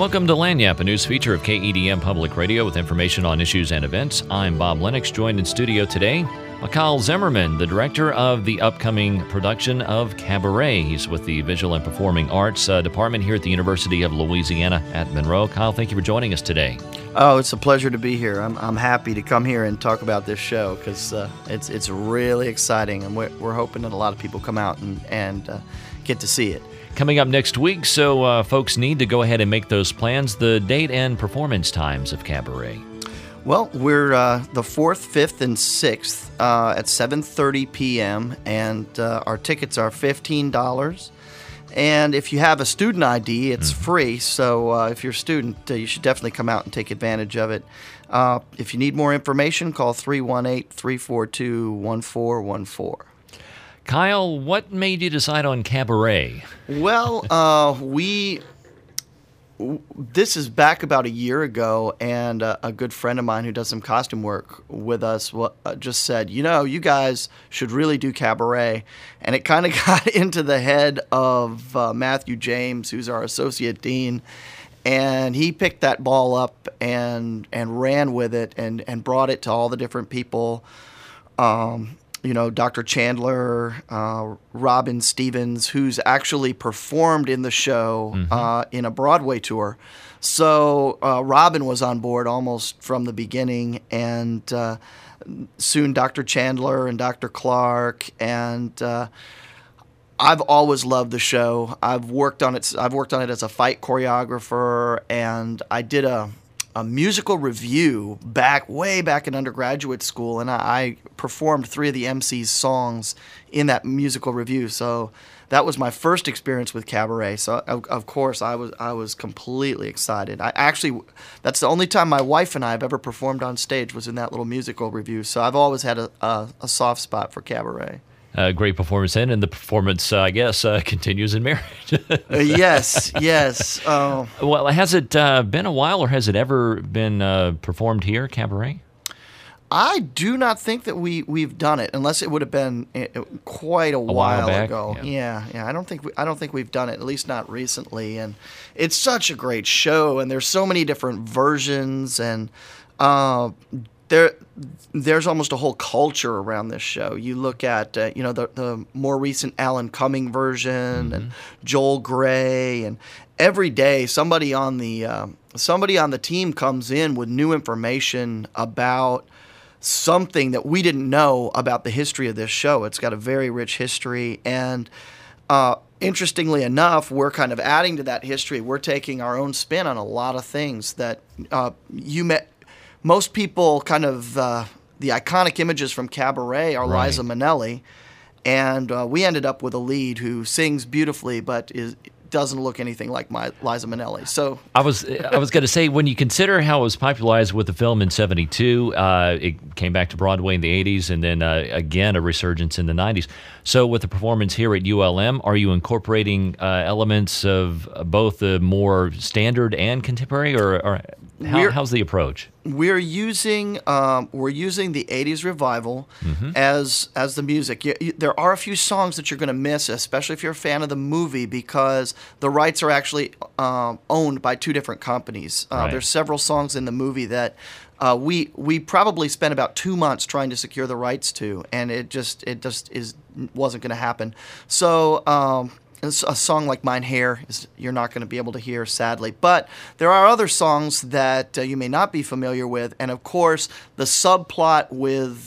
Welcome to Lagniappe, a news feature of KEDM Public Radio with information on issues and events. I'm Bob Lennox, joined in studio today by Kyle Zimmerman, the director of the upcoming production of Cabaret. He's with the Visual and Performing Arts Department here at the University of Louisiana at Monroe. Kyle, thank you for joining us today. Oh, it's a pleasure to be here. I'm happy to come here and talk about this show because it's really exciting, and we're hoping that a lot of people come out and get to see it. Coming up next week, so folks need to go ahead and make those plans. The date and performance times of Cabaret. Well, we're the 4th, 5th, and 6th at 7:30 p.m., and our tickets are $15. And if you have a student ID, it's free. So if you're a student, you should definitely come out and take advantage of it. If you need more information, call 318-342-1414. Kyle, what made you decide on Cabaret? Well, this is back about a year ago, and a good friend of mine who does some costume work with us just said, you guys should really do Cabaret. And it kind of got into the head of Matthew James, who's our associate dean, and he picked that ball up and ran with it and brought it to all the different people. Dr. Chandler, Robin Stevens, who's actually performed in the show in a Broadway tour. So Robin was on board almost from the beginning, and soon Dr. Chandler and Dr. Clark, and I've always loved the show. I've worked on it as a fight choreographer, and I did a musical review way back in undergraduate school, and I performed 3 of the MC's songs in that musical review. So that was my first experience with Cabaret. So of course I was completely excited. That's the only time my wife and I have ever performed on stage was in that little musical review. So I've always had a soft spot for Cabaret. Great performance and the performance, I guess, continues in marriage. Yes. Well, has it been a while, or has it ever been performed here, Cabaret? I do not think that we've done it, unless it would have been quite a while ago. Yeah. I don't think we've done it, at least not recently. And it's such a great show, and there's so many different versions, and there's almost a whole culture around this show. You look at the more recent Alan Cumming version and Joel Grey, and every day somebody on the team comes in with new information about something that we didn't know about the history of this show. It's got a very rich history, and interestingly enough, we're kind of adding to that history. We're taking our own spin on a lot of things that you met. Most people kind of, the iconic images from Cabaret are Right. Liza Minnelli, and we ended up with a lead who sings beautifully but doesn't look anything like Liza Minnelli. So I was going to say, when you consider how it was popularized with the film in '72, it came back to Broadway in the '80s, and then again a resurgence in the '90s. So with the performance here at ULM, are you incorporating elements of both the more standard and contemporary, or how's the approach? We're using the '80s revival as the music. There are a few songs that you're going to miss, especially if you're a fan of the movie, because the rights are actually owned by 2 different companies. Right. There's several songs in the movie that we probably spent about 2 months trying to secure the rights to, and it just wasn't going to happen. So a song like Mein Herr you're not going to be able to hear, sadly. But there are other songs that you may not be familiar with. And, of course, the subplot with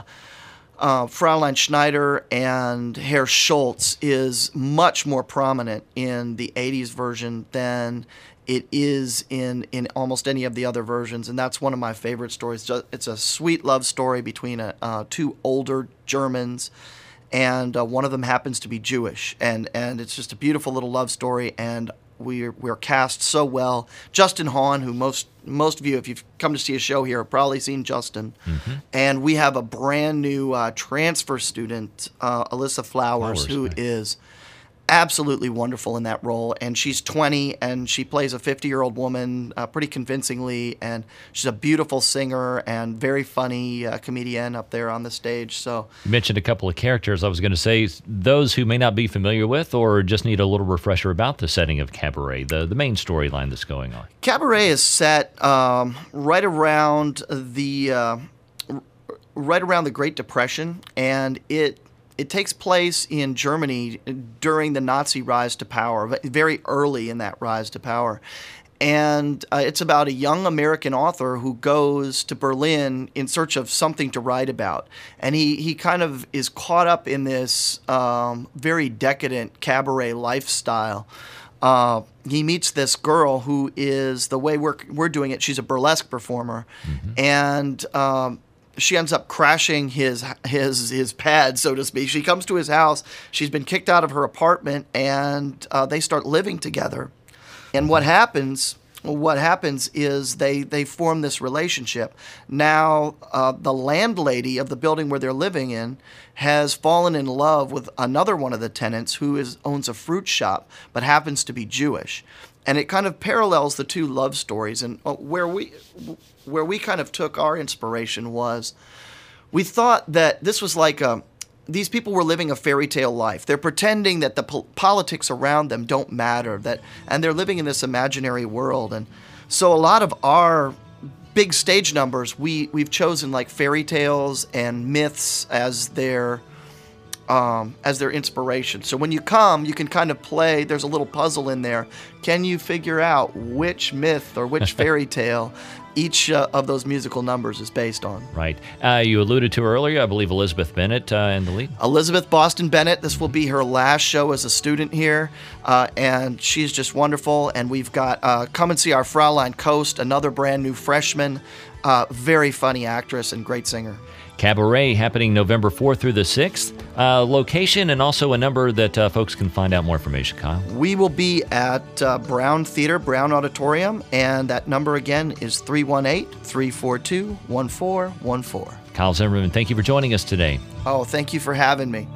Fraulein Schneider and Herr Schultz is much more prominent in the 80s version than it is in almost any of the other versions. And that's one of my favorite stories. It's a sweet love story between 2 older Germans, and one of them happens to be Jewish, and it's just a beautiful little love story, and we're cast so well. Justin Hahn, who most of you, if you've come to see a show here, have probably seen Justin, and we have a brand new transfer student, Alyssa Flowers, who right. is absolutely wonderful in that role. And she's 20, and she plays a 50-year-old woman pretty convincingly. And she's a beautiful singer and very funny comedian up there on the stage. So You mentioned a couple of characters. I was going to say, those who may not be familiar with or just need a little refresher about the setting of Cabaret, the main storyline that's going on. Cabaret is set right around the Great Depression, and it takes place in Germany during the Nazi rise to power, very early in that rise to power. And it's about a young American author who goes to Berlin in search of something to write about. And he kind of is caught up in this very decadent cabaret lifestyle. He meets this girl who is, the way we're doing it, she's a burlesque performer. And she ends up crashing his pad, so to speak. She comes to his house. She's been kicked out of her apartment, and they start living together. And what happens is they form this relationship. Now, the landlady of the building where they're living in has fallen in love with another one of the tenants who owns a fruit shop but happens to be Jewish. And it kind of parallels the two love stories. And where we kind of took our inspiration was, we thought that this was like these people were living a fairy tale life. They're pretending that the politics around them don't matter, and they're living in this imaginary world. And so a lot of our big stage numbers, we've chosen like fairy tales and myths as their inspiration. So when you come, you can kind of play. There's a little puzzle in there. Can you figure out which myth or which fairy tale each of those musical numbers is based on? Right. You alluded to earlier, I believe, Elizabeth Bennett in the lead. Elizabeth Boston Bennett. This will be her last show as a student here, and she's just wonderful. And we've got come and see our Fraulein Coast, another brand new freshman, very funny actress and great singer. Cabaret happening November 4th through the 6th. Location and also a number that folks can find out more information, Kyle. We will be at Brown Theater, Brown Auditorium, and that number again is 318-342-1414. Kyle Zimmerman, thank you for joining us today. Oh, thank you for having me.